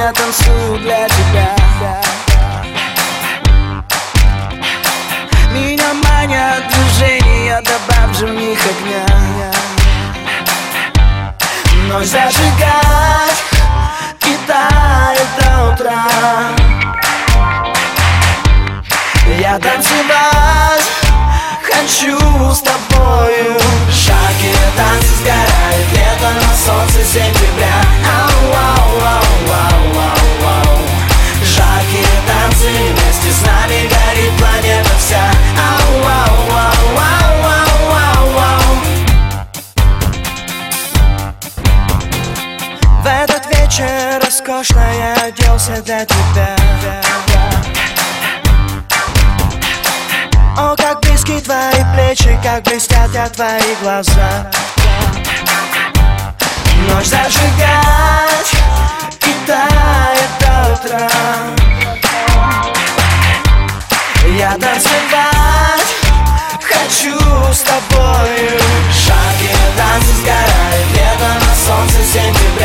я танцую для тебя. Меня манят движения, добавь же в них огня. Ночь зажигать и тает до утра. Я танцевать хочу с тобою. Жаркие танцы сгорают, лето на солнце сентября. Ау-ау-ау-ау-ау-ау. Жаркие танцы, вместе с нами горит планета вся. Ау-ау-ау-ау-ау-ау-ау. В этот вечер роскошно я оделся для тебя. О, как близки твои плечи, как блестят твои глаза. Ночь зажигать и тает до утра. Я танцевать хочу с тобою. Жаркие танцы сгорают, лето на солнце сентября.